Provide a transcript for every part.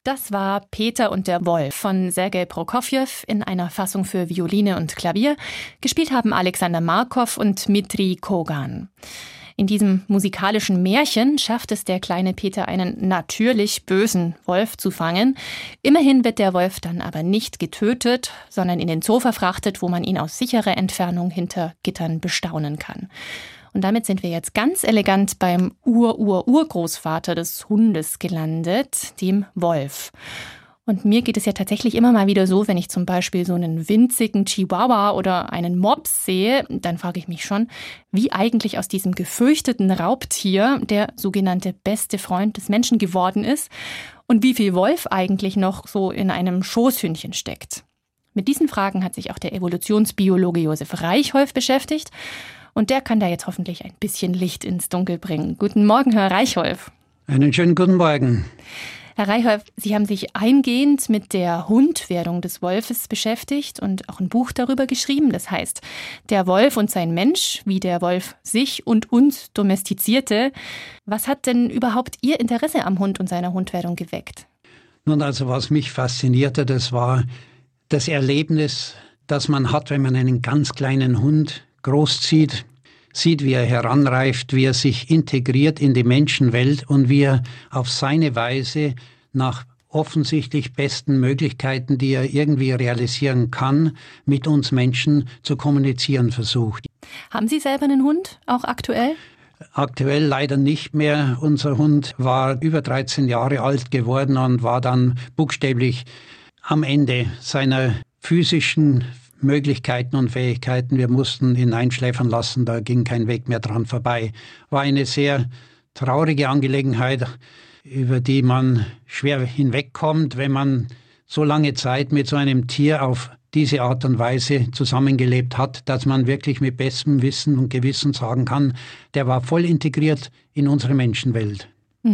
Das war Peter und der Wolf von Sergei Prokofjew in einer Fassung für Violine und Klavier. Gespielt haben Alexander Markov und Dmitri Kogan. In diesem musikalischen Märchen schafft es der kleine Peter, einen natürlich bösen Wolf zu fangen. Immerhin wird der Wolf dann aber nicht getötet, sondern in den Zoo verfrachtet, wo man ihn aus sicherer Entfernung hinter Gittern bestaunen kann. Und damit sind wir jetzt ganz elegant beim Urgroßvater des Hundes gelandet, dem Wolf. Und mir geht es ja tatsächlich immer mal wieder so, wenn ich zum Beispiel so einen winzigen Chihuahua oder einen Mops sehe, dann frage ich mich schon, wie eigentlich aus diesem gefürchteten Raubtier der sogenannte beste Freund des Menschen geworden ist und wie viel Wolf eigentlich noch so in einem Schoßhündchen steckt. Mit diesen Fragen hat sich auch der Evolutionsbiologe Josef Reichholf beschäftigt. Und der kann da jetzt hoffentlich ein bisschen Licht ins Dunkel bringen. Guten Morgen, Herr Reichholf. Einen schönen guten Morgen. Herr Reichholf, Sie haben sich eingehend mit der Hundwerdung des Wolfes beschäftigt und auch ein Buch darüber geschrieben. Das heißt, der Wolf und sein Mensch, wie der Wolf sich und uns domestizierte. Was hat denn überhaupt Ihr Interesse am Hund und seiner Hundwerdung geweckt? Nun, also was mich faszinierte, das war das Erlebnis, das man hat, wenn man einen ganz kleinen Hund großzieht, sieht, wie er heranreift, wie er sich integriert in die Menschenwelt und wie er auf seine Weise nach offensichtlich besten Möglichkeiten, die er irgendwie realisieren kann, mit uns Menschen zu kommunizieren versucht. Haben Sie selber einen Hund, auch aktuell? Aktuell leider nicht mehr. Unser Hund war über 13 Jahre alt geworden und war dann buchstäblich am Ende seiner physischen Möglichkeiten und Fähigkeiten. Wir mussten ihn einschläfern lassen, da ging kein Weg mehr dran vorbei. War eine sehr traurige Angelegenheit, über die man schwer hinwegkommt, wenn man so lange Zeit mit so einem Tier auf diese Art und Weise zusammengelebt hat, dass man wirklich mit bestem Wissen und Gewissen sagen kann, der war voll integriert in unsere Menschenwelt.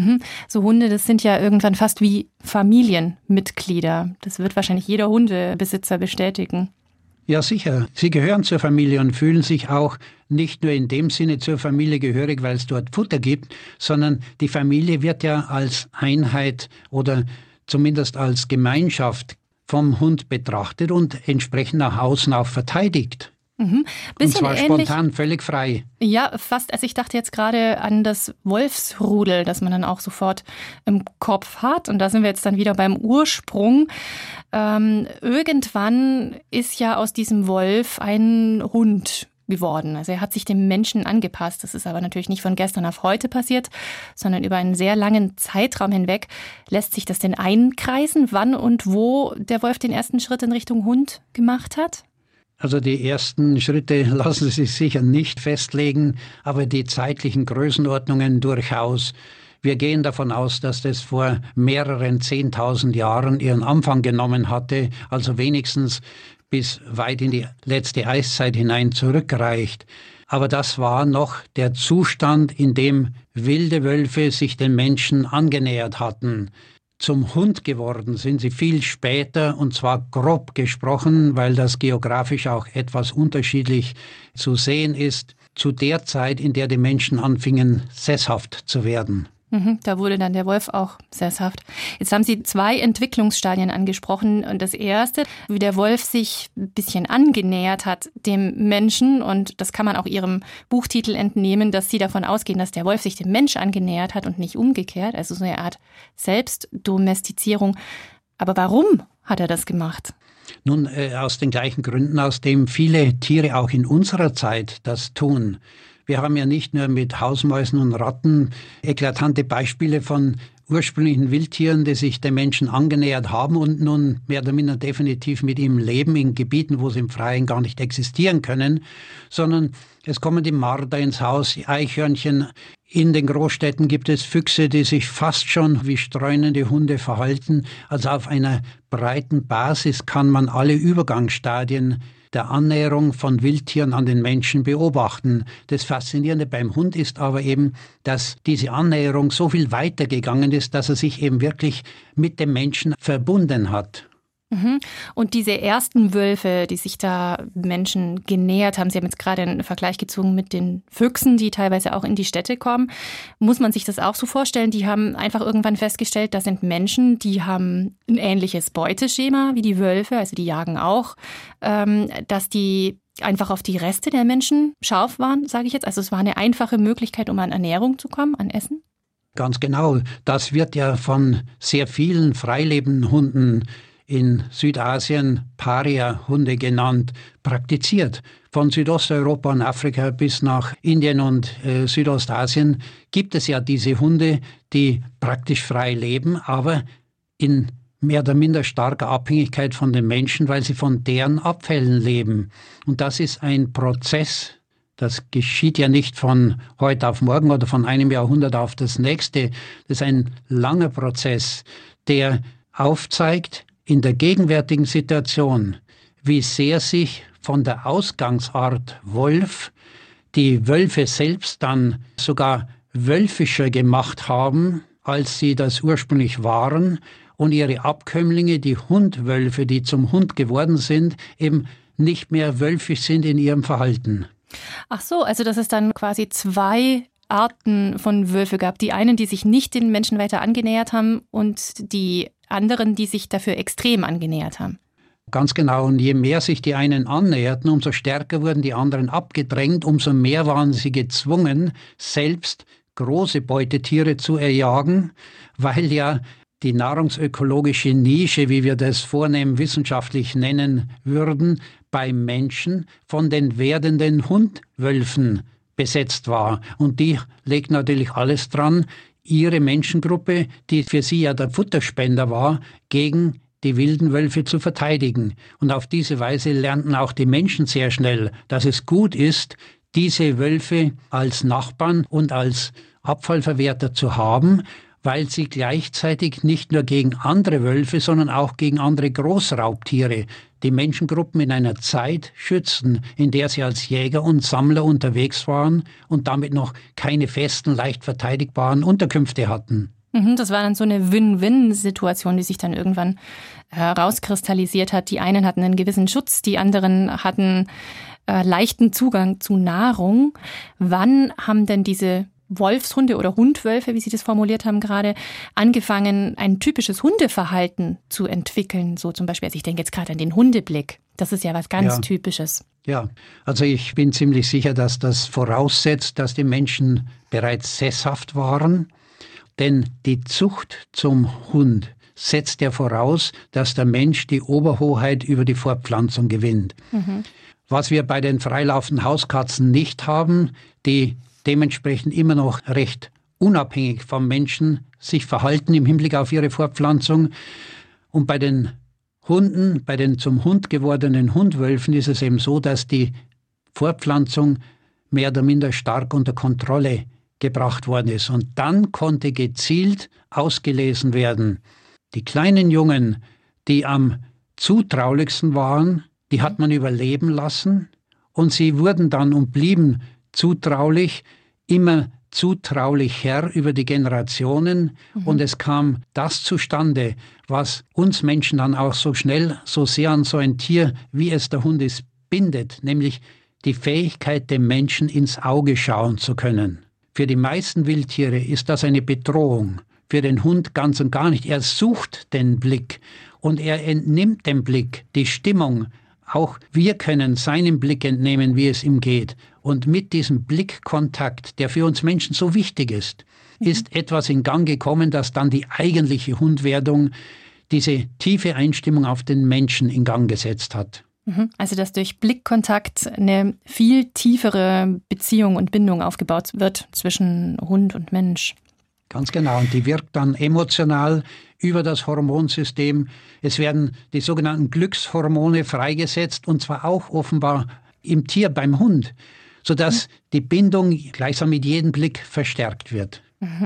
So Hunde, das sind ja irgendwann fast wie Familienmitglieder. Das wird wahrscheinlich jeder Hundebesitzer bestätigen. Ja, sicher. Sie gehören zur Familie und fühlen sich auch nicht nur in dem Sinne zur Familie gehörig, weil es dort Futter gibt, sondern die Familie wird ja als Einheit oder zumindest als Gemeinschaft vom Hund betrachtet und entsprechend nach außen auch verteidigt. Mhm. Und zwar ähnlich, spontan, völlig frei. Ja, fast. Also ich dachte jetzt gerade an das Wolfsrudel, das man dann auch sofort im Kopf hat. Und da sind wir jetzt dann wieder beim Ursprung. Irgendwann ist ja aus diesem Wolf ein Hund geworden. Also er hat sich dem Menschen angepasst. Das ist aber natürlich nicht von gestern auf heute passiert, sondern über einen sehr langen Zeitraum hinweg. Lässt sich das denn einkreisen, wann und wo der Wolf den ersten Schritt in Richtung Hund gemacht hat? Also die ersten Schritte lassen sich sicher nicht festlegen, aber die zeitlichen Größenordnungen durchaus. Wir gehen davon aus, dass das vor mehreren 10.000 Jahren ihren Anfang genommen hatte, also wenigstens bis weit in die letzte Eiszeit hinein zurückreicht. Aber das war noch der Zustand, in dem wilde Wölfe sich den Menschen angenähert hatten. Zum Hund geworden sind sie viel später, und zwar grob gesprochen, weil das geografisch auch etwas unterschiedlich zu sehen ist, zu der Zeit, in der die Menschen anfingen, sesshaft zu werden. Da wurde dann der Wolf auch sesshaft. Jetzt haben Sie 2 Entwicklungsstadien angesprochen. Und das erste, wie der Wolf sich ein bisschen angenähert hat dem Menschen. Und das kann man auch Ihrem Buchtitel entnehmen, dass Sie davon ausgehen, dass der Wolf sich dem Mensch angenähert hat und nicht umgekehrt. Also so eine Art Selbstdomestizierung. Aber warum hat er das gemacht? Nun, aus den gleichen Gründen, aus dem viele Tiere auch in unserer Zeit das tun. Wir haben ja nicht nur mit Hausmäusen und Ratten eklatante Beispiele von ursprünglichen Wildtieren, die sich dem Menschen angenähert haben und nun mehr oder minder definitiv mit ihm leben in Gebieten, wo sie im Freien gar nicht existieren können, sondern es kommen die Marder ins Haus, die Eichhörnchen. In den Großstädten gibt es Füchse, die sich fast schon wie streunende Hunde verhalten. Also auf einer breiten Basis kann man alle Übergangsstadien der Annäherung von Wildtieren an den Menschen beobachten. Das Faszinierende beim Hund ist aber eben, dass diese Annäherung so viel weiter gegangen ist, dass er sich eben wirklich mit dem Menschen verbunden hat. Und diese ersten Wölfe, die sich da Menschen genähert haben, Sie haben jetzt gerade einen Vergleich gezogen mit den Füchsen, die teilweise auch in die Städte kommen. Muss man sich das auch so vorstellen? Die haben einfach irgendwann festgestellt, das sind Menschen, die haben ein ähnliches Beuteschema wie die Wölfe, also die jagen auch, dass die einfach auf die Reste der Menschen scharf waren, sage ich jetzt. Also es war eine einfache Möglichkeit, um an Ernährung zu kommen, an Essen? Ganz genau. Das wird ja von sehr vielen freilebenden Hunden in Südasien Paria-Hunde genannt, praktiziert. Von Südosteuropa und Afrika bis nach Indien und Südostasien gibt es ja diese Hunde, die praktisch frei leben, aber in mehr oder minder starker Abhängigkeit von den Menschen, weil sie von deren Abfällen leben. Und das ist ein Prozess, das geschieht ja nicht von heute auf morgen oder von einem Jahrhundert auf das nächste. Das ist ein langer Prozess, der aufzeigt, in der gegenwärtigen Situation, wie sehr sich von der Ausgangsart Wolf die Wölfe selbst dann sogar wölfischer gemacht haben, als sie das ursprünglich waren, und ihre Abkömmlinge, die Hundwölfe, die zum Hund geworden sind, eben nicht mehr wölfisch sind in ihrem Verhalten. Ach so, also dass es dann quasi zwei Arten von Wölfe gab. Die einen, die sich nicht den Menschen weiter angenähert haben, und die anderen, die sich dafür extrem angenähert haben. Ganz genau. Und je mehr sich die einen annäherten, umso stärker wurden die anderen abgedrängt, umso mehr waren sie gezwungen, selbst große Beutetiere zu erjagen, weil ja die nahrungsökologische Nische, wie wir das vornehm wissenschaftlich nennen würden, bei Menschen von den werdenden Hundwölfen besetzt war. Und die legt natürlich alles dran, ihre Menschengruppe, die für sie ja der Futterspender war, gegen die wilden Wölfe zu verteidigen. Und auf diese Weise lernten auch die Menschen sehr schnell, dass es gut ist, diese Wölfe als Nachbarn und als Abfallverwerter zu haben, weil sie gleichzeitig nicht nur gegen andere Wölfe, sondern auch gegen andere Großraubtiere die Menschengruppen in einer Zeit schützen, in der sie als Jäger und Sammler unterwegs waren und damit noch keine festen, leicht verteidigbaren Unterkünfte hatten. Das war dann so eine Win-Win-Situation, die sich dann irgendwann herauskristallisiert hat. Die einen hatten einen gewissen Schutz, die anderen hatten leichten Zugang zu Nahrung. Wann haben denn diese Wolfshunde oder Hundwölfe, wie Sie das formuliert haben gerade, angefangen, ein typisches Hundeverhalten zu entwickeln? So zum Beispiel, also ich denke jetzt gerade an den Hundeblick. Das ist ja was ganz Typisches. Ja, also ich bin ziemlich sicher, dass das voraussetzt, dass die Menschen bereits sesshaft waren. Denn die Zucht zum Hund setzt ja voraus, dass der Mensch die Oberhoheit über die Fortpflanzung gewinnt. Was wir bei den freilaufenden Hauskatzen nicht haben, die dementsprechend immer noch recht unabhängig vom Menschen sich verhalten im Hinblick auf ihre Fortpflanzung. Und bei den Hunden, bei den zum Hund gewordenen Hundwölfen ist es eben so, dass die Fortpflanzung mehr oder minder stark unter Kontrolle gebracht worden ist. Und dann konnte gezielt ausgelesen werden. Die kleinen Jungen, die am zutraulichsten waren, die hat man überleben lassen, und sie wurden dann und blieben zutraulich, immer zutraulicher über die Generationen, und es kam das zustande, was uns Menschen dann auch so schnell, so sehr an so ein Tier, wie es der Hund ist, bindet, nämlich die Fähigkeit, dem Menschen ins Auge schauen zu können. Für die meisten Wildtiere ist das eine Bedrohung, für den Hund ganz und gar nicht. Er sucht den Blick und er entnimmt dem Blick die Stimmung. Auch wir können seinem Blick entnehmen, wie es ihm geht. Und mit diesem Blickkontakt, der für uns Menschen so wichtig ist, ist etwas in Gang gekommen, das dann die eigentliche Hundwerdung, diese tiefe Einstimmung auf den Menschen in Gang gesetzt hat. Also dass durch Blickkontakt eine viel tiefere Beziehung und Bindung aufgebaut wird zwischen Hund und Mensch. Ganz genau. Und die wirkt dann emotional über das Hormonsystem. Es werden die sogenannten Glückshormone freigesetzt, und zwar auch offenbar im Tier, beim Hund, sodass die Bindung gleichsam mit jedem Blick verstärkt wird.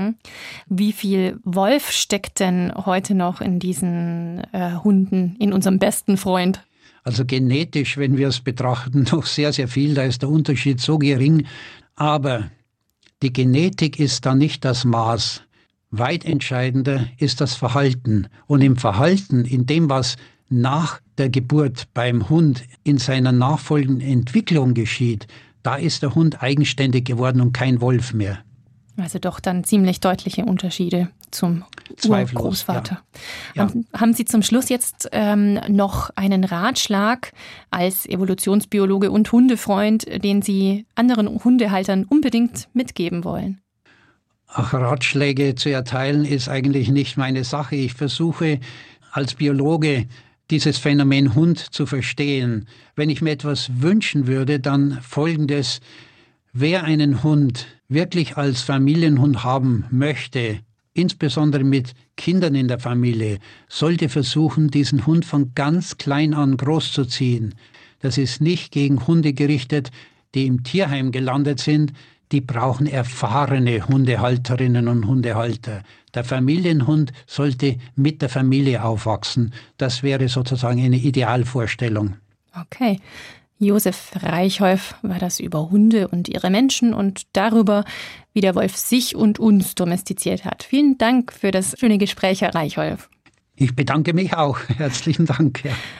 Wie viel Wolf steckt denn heute noch in diesen Hunden, in unserem besten Freund? Also genetisch, wenn wir es betrachten, noch sehr, sehr viel. Da ist der Unterschied so gering. Aber die Genetik ist da nicht das Maß. Weit entscheidender ist das Verhalten. Und im Verhalten, in dem, was nach der Geburt beim Hund in seiner nachfolgenden Entwicklung geschieht, da ist der Hund eigenständig geworden und kein Wolf mehr. Also doch dann ziemlich deutliche Unterschiede zum Urgroßvater. Ja. Haben Sie zum Schluss jetzt noch einen Ratschlag als Evolutionsbiologe und Hundefreund, den Sie anderen Hundehaltern unbedingt mitgeben wollen? Ach, Ratschläge zu erteilen ist eigentlich nicht meine Sache. Ich versuche als Biologe dieses Phänomen Hund zu verstehen. Wenn ich mir etwas wünschen würde, dann Folgendes: Wer einen Hund wirklich als Familienhund haben möchte, insbesondere mit Kindern in der Familie, sollte versuchen, diesen Hund von ganz klein an großzuziehen. Das ist nicht gegen Hunde gerichtet, die im Tierheim gelandet sind. Die brauchen erfahrene Hundehalterinnen und Hundehalter. Der Familienhund sollte mit der Familie aufwachsen. Das wäre sozusagen eine Idealvorstellung. Okay. Josef Reichholf war das über Hunde und ihre Menschen und darüber, wie der Wolf sich und uns domestiziert hat. Vielen Dank für das schöne Gespräch, Herr Reichholf. Ich bedanke mich auch. Herzlichen Dank. Ja.